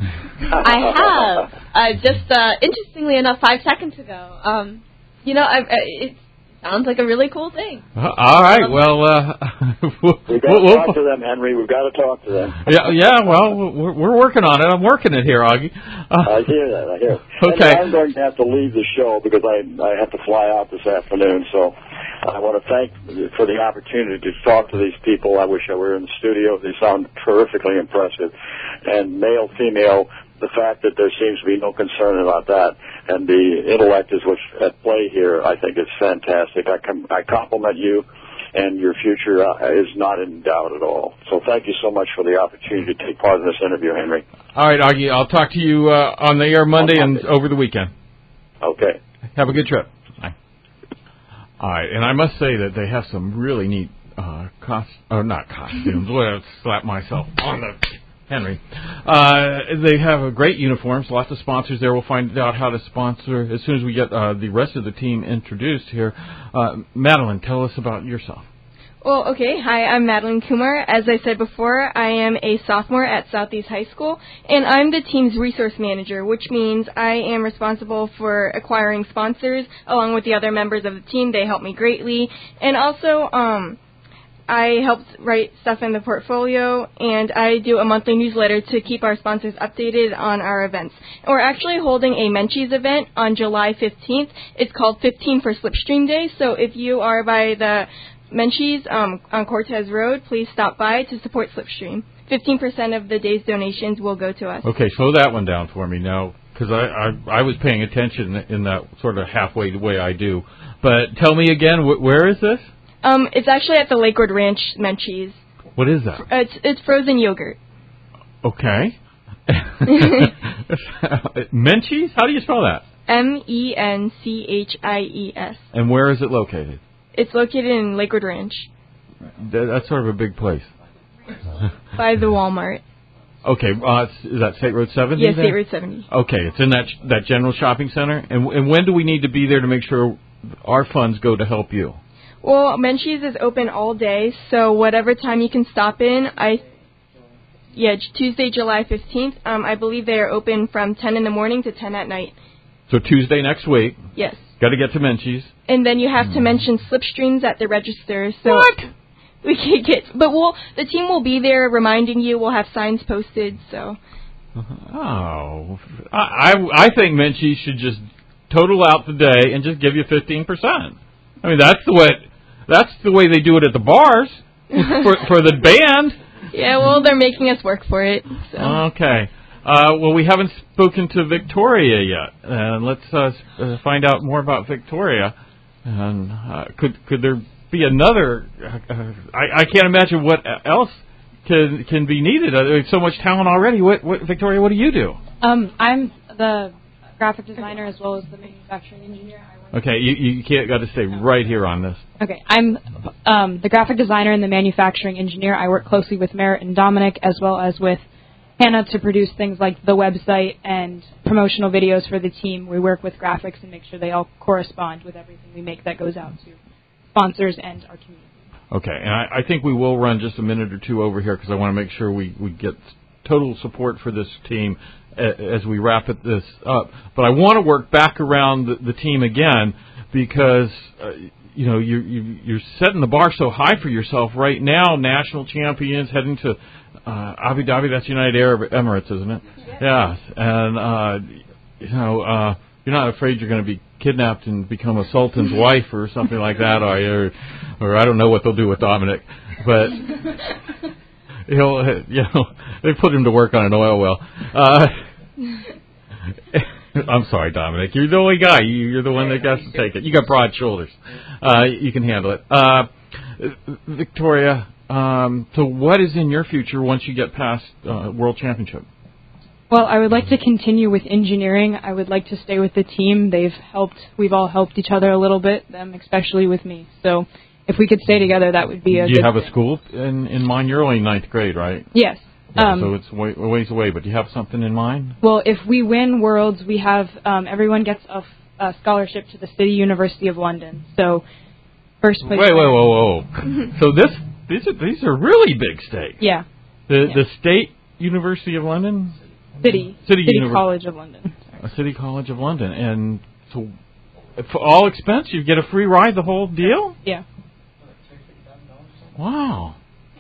I have. Uh, just uh, interestingly enough, five seconds ago. Um, you know, I, I, it sounds like a really cool thing. Uh, all right. Um, well, uh, we'll, we've got to we'll, talk to them, Henry. We've got to talk to them. Yeah, yeah. Well, we're, we're working on it. I'm working it here, Augie. Uh, I hear that. I hear. Okay. And I'm going to have to leave the show because I I have to fly out this afternoon. So I want to thank you for the opportunity to talk to these people. I wish I were in the studio. They sound terrifically impressive, and male, female. The fact that there seems to be no concern about that, and the intellect is what's at play here, I think is fantastic. I, com- I compliment you, and your future uh, is not in doubt at all. So thank you so much for the opportunity to take part in this interview, Henry. All right, Augie, I'll talk to you uh, on the air Monday, Monday and over the weekend. Okay. Have a good trip. Bye. All right, and I must say that they have some really neat uh, cost, or not costumes. I'll slap myself on the... Henry. Uh, they have a great uniforms, lots of sponsors there. We'll find out how to sponsor as soon as we get uh, the rest of the team introduced here. Uh, Madeline, tell us about yourself. Well, okay. Hi, I'm Madeline Kumar. As I said before, I am a sophomore at Southeast High School, and I'm the team's resource manager, which means I am responsible for acquiring sponsors along with the other members of the team. They help me greatly. And also, um... I helped write stuff in the portfolio, and I do a monthly newsletter to keep our sponsors updated on our events. And we're actually holding a Menchie's event on July fifteenth. It's called fifteen for Slipstream Day, so if you are by the Menchie's um, on Cortez Road, please stop by to support Slipstream. fifteen percent of the day's donations will go to us. Okay, slow that one down for me now, because I, I, I was paying attention in that sort of halfway way I do. But tell me again, wh- where is this? Um, it's actually at the Lakewood Ranch Menchie's. What is that? It's it's frozen yogurt. Okay. Menchie's? How do you spell that? M E N C H I E S. And where is it located? It's located in Lakewood Ranch. That's sort of a big place. By the Walmart. Okay, uh, is that State Road seventy? Yes, there? State Road seventy. Okay, it's in that that general shopping center. And, and when do we need to be there to make sure our funds go to help you? Well, Menchie's is open all day, so whatever time you can stop in, I, yeah, Tuesday, July fifteenth, um, I believe they are open from ten in the morning to ten at night. So Tuesday next week. Yes. Got to get to Menchie's. And then you have mm. to mention Slipstreams at the register. So what? We can get, but we'll, the team will be there reminding you. We'll have signs posted, so. Oh, I, I, I think Menchie's should just total out the day and just give you fifteen percent. I mean, that's the way... That's the way they do it at the bars for for the band. Yeah, well, they're making us work for it. So. Okay. Uh, well, we haven't spoken to Victoria yet, and let's uh, uh, find out more about Victoria. And uh, could could there be another? Uh, I I can't imagine what else can can be needed. Uh, there's so much talent already. What, what Victoria? What do you do? Um, I'm the graphic designer as well as the manufacturing engineer. Okay, you you can't got to stay right here on this. Okay, I'm um, the graphic designer and the manufacturing engineer. I work closely with Merritt and Dominic as well as with Hannah to produce things like the website and promotional videos for the team. We work with graphics and make sure they all correspond with everything we make that goes out to sponsors and our community. Okay, and I, I think we will run just a minute or two over here because I want to make sure we, we get total support for this team as we wrap it this up. But I want to work back around the, the team again because, uh, you know, you, you, you're setting the bar so high for yourself right now, national champions heading to uh, Abu Dhabi. That's United Arab Emirates, isn't it? Yeah. Yes. And, uh, you know, uh, you're not afraid you're going to be kidnapped and become a sultan's wife or something like that, are you? Or, or I don't know what they'll do with Dominic. But... He'll, you know, they put him to work on an oil well. Uh, I'm sorry, Dominic. You're the only guy. You're the one that has to take it. You got broad shoulders. Uh, you can handle it. Uh, Victoria, um, so what is in your future once you get past uh, World Championship? Well, I would like to continue with engineering. I would like to stay with the team. They've helped. We've all helped each other a little bit, them especially with me. So... if we could stay together, that would be a Do you good have thing. a school in, in mind? You're only ninth grade, right? Yes. Yeah, um, so it's way, a ways away, but do you have something in mind? Well, if we win Worlds, we have um, everyone gets a, a scholarship to the City University of London. So first place. Wait, wait, whoa, whoa. So this these are these are really big stakes. Yeah. The Yeah. the State University of London? City. City, City Univer- College of London. A City College of London. And so, for all expense, you get a free ride, the whole deal? Yeah. Wow.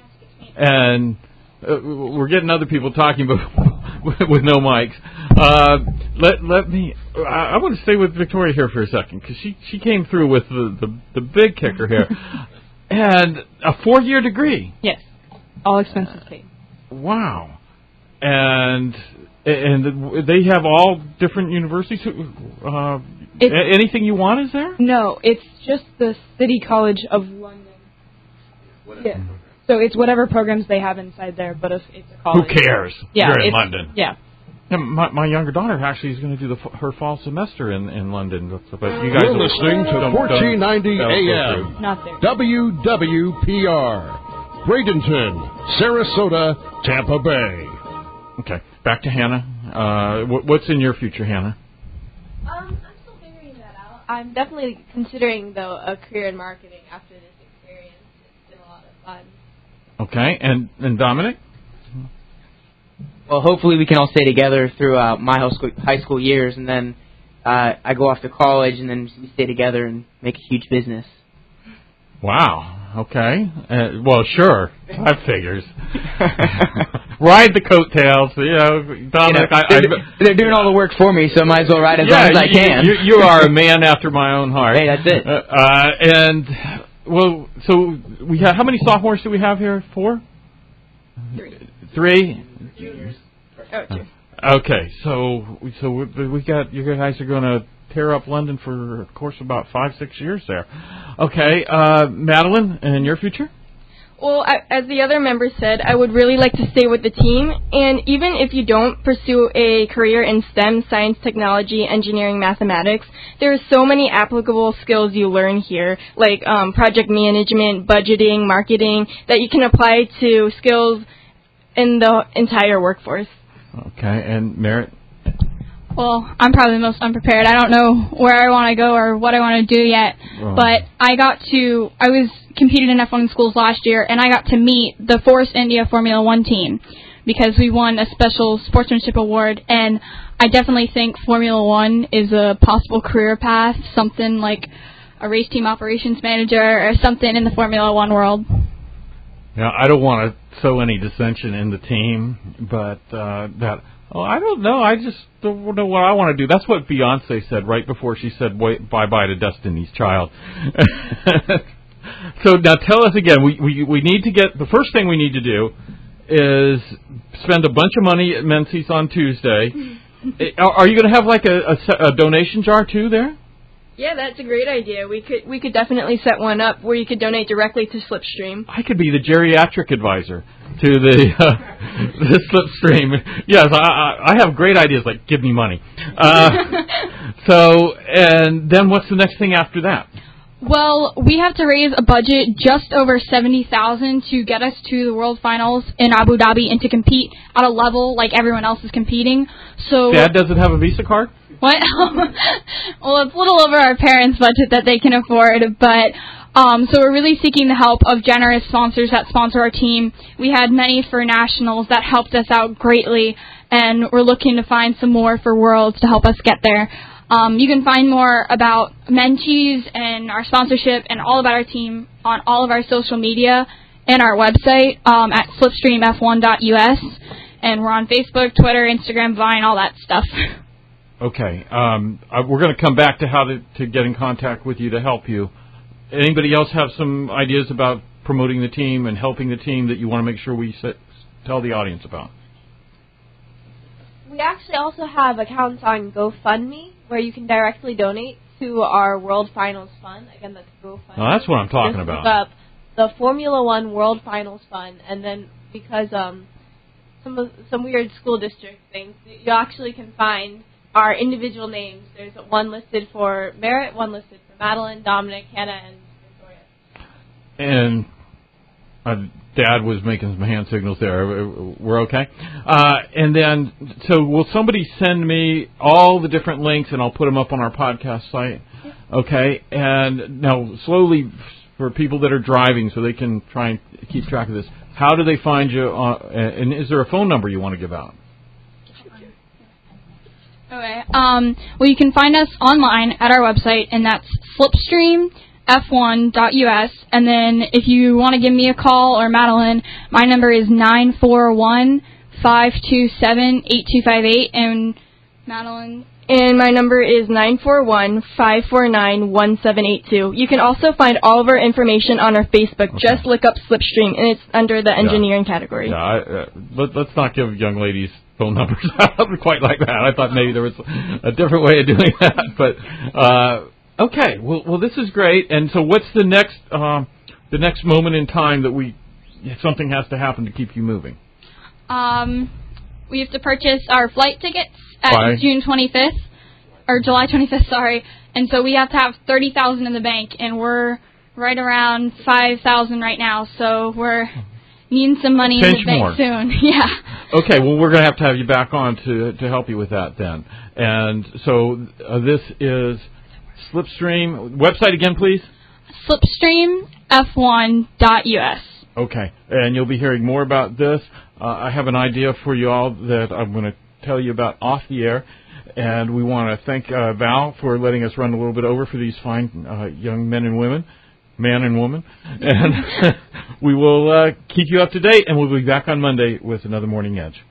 And uh, we're getting other people talking, but with no mics. Uh, let let me. I, I want to stay with Victoria here for a second because she she came through with the the, the big kicker here, and a four year degree. Yes. All expenses paid. Wow. And and they have all different universities. Uh, It's- a- anything you want is there? No, it's just the City College of London. Yeah. So it's whatever programs they have inside there, but if it's a Who college. cares? Yeah, You're in it's- London. Yeah. Yeah, my, my younger daughter actually is going to do the, f- her fall semester in, in London. But you guys You're will- listening to don't- fourteen ninety don't- that'll go A M. through. Not there. W W P R. Bradenton, Sarasota, Tampa Bay. Okay, back to Hannah. Uh, wh- what's in your future, Hannah? Um, I'm still figuring that out. I'm definitely considering, though, a career in marketing after this experience. It's been a lot of fun. Okay, and, and Dominic? Well, hopefully we can all stay together throughout my high school, high school years, and then uh, I go off to college, and then we stay together and make a huge business. Wow. Okay. Uh, well, sure. That figures. Ride the coattails. You know, Dominic. You know, I, they're, I, they're doing all the work for me, so I might as well ride as yeah, long as I you, can. You, you are a man after my own heart. Hey, that's it. Uh, uh, and well, so we have how many sophomores do we have here? Four. Three. Three. Oh, two. Okay, so so we, we got you guys are going to tear up London for, of course, about five six years there. Okay, uh, Madeline, and your future? Well, I, as the other members said, I would really like to stay with the team. And even if you don't pursue a career in STEM, science, technology, engineering, mathematics, there are so many applicable skills you learn here, like um, project management, budgeting, marketing, that you can apply to skills in the entire workforce. Okay, and Merritt? Well, I'm probably the most unprepared. I don't know where I want to go or what I want to do yet. Oh. But I got to, I was competing in F one schools last year, and I got to meet the Force India Formula One team because we won a special sportsmanship award. And I definitely think Formula One is a possible career path, something like a race team operations manager or something in the Formula One world. Now, I don't want to sow any dissension in the team, but uh, that, oh, I don't know. I just don't know what I want to do. That's what Beyonce said right before she said wait, bye-bye to Destiny's Child. So now tell us again, we, we, we need to get, the first thing we need to do is spend a bunch of money at Menzies on Tuesday. Are, are you going to have like a, a, a donation jar too there? Yeah, that's a great idea. We could we could definitely set one up where you could donate directly to Slipstream. I could be the geriatric advisor to the, uh, the Slipstream. Yes, I, I, I have great ideas like give me money. Uh, so, and then what's the next thing after that? Well, we have to raise a budget just over seventy thousand to get us to the World Finals in Abu Dhabi and to compete at a level like everyone else is competing. So Dad doesn't have a Visa card? What? Well, it's a little over our parents' budget that they can afford, but um, so we're really seeking the help of generous sponsors that sponsor our team. We had many for nationals that helped us out greatly, and we're looking to find some more for Worlds to help us get there. Um, you can find more about Menchie's and our sponsorship and all about our team on all of our social media and our website um, at slipstream f one dot u s. And we're on Facebook, Twitter, Instagram, Vine, all that stuff. Okay. Um, uh, we're going to come back to how to, to get in contact with you to help you. Anybody else have some ideas about promoting the team and helping the team that you want to make sure we set, tell the audience about? We actually also have accounts on GoFundMe where you can directly donate to our World Finals Fund. Again, that's GoFundMe. Well, that's what I'm talking Just about. look up the Formula One World Finals Fund, and then because um, some of, some weird school district things, you actually can find our individual names. There's one listed for Merritt, one listed for Madeline, Dominic, Hannah, and Victoria. And uh, Dad was making some hand signals there. We're okay? Uh, and then, so will somebody send me all the different links, and I'll put them up on our podcast site? Okay? And now, slowly, for people that are driving, so they can try and keep track of this, how do they find you? Uh, and is there a phone number you want to give out? Okay. Um, well, you can find us online at our website, and that's slipstream f one dot u s. And then if you want to give me a call or Madeline, my number is nine four one, five two seven, eight two five eight. And Madeline? And my number is nine four one, five four nine, one seven eight two. You can also find all of our information on our Facebook. Okay. Just look up Slipstream, and it's under the engineering yeah. category. Yeah, I, uh, let, let's not give young ladies phone numbers out quite like that. I thought maybe there was a different way of doing that. But, uh, okay, well, well, this is great. And so what's the next um, the next moment in time that we something has to happen to keep you moving? Um, we have to purchase our flight tickets at Why? June twenty-fifth, or July twenty-fifth, sorry. And so we have to have thirty thousand in the bank, and we're right around five thousand right now. So we're needing some money Pinch in the bank more. soon. Yeah. Okay, well, we're going to have to have you back on to to help you with that then. And so uh, this is Slipstream. Website again, please? slipstream f one dot u s. Okay, and you'll be hearing more about this. Uh, I have an idea for you all that I'm going to tell you about off the air. And we want to thank uh, Val for letting us run a little bit over for these fine uh, young men and women, man and woman. And we will uh, keep you up to date, and we'll be back on Monday with another Morning Edge.